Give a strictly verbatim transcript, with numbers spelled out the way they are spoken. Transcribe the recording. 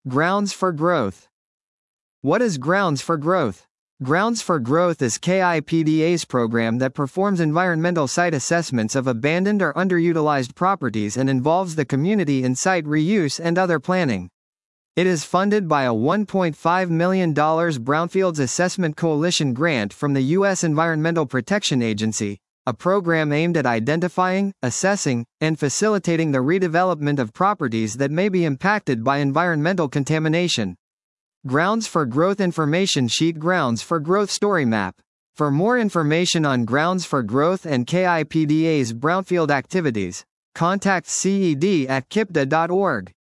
Grounds for Growth. What is Grounds for Growth? Grounds for Growth is K I P D A's program that performs environmental site assessments of abandoned or underutilized properties and involves the community in site reuse and other planning. It is funded by a one point five million dollars Brownfields Assessment Coalition grant from the U S Environmental Protection Agency, a program aimed at identifying, assessing, and facilitating the redevelopment of properties that may be impacted by environmental contamination. Grounds for Growth Information Sheet. Grounds for Growth Story Map. For more information on Grounds for Growth and K I P D A's brownfield activities, contact C E D at kipda dot org.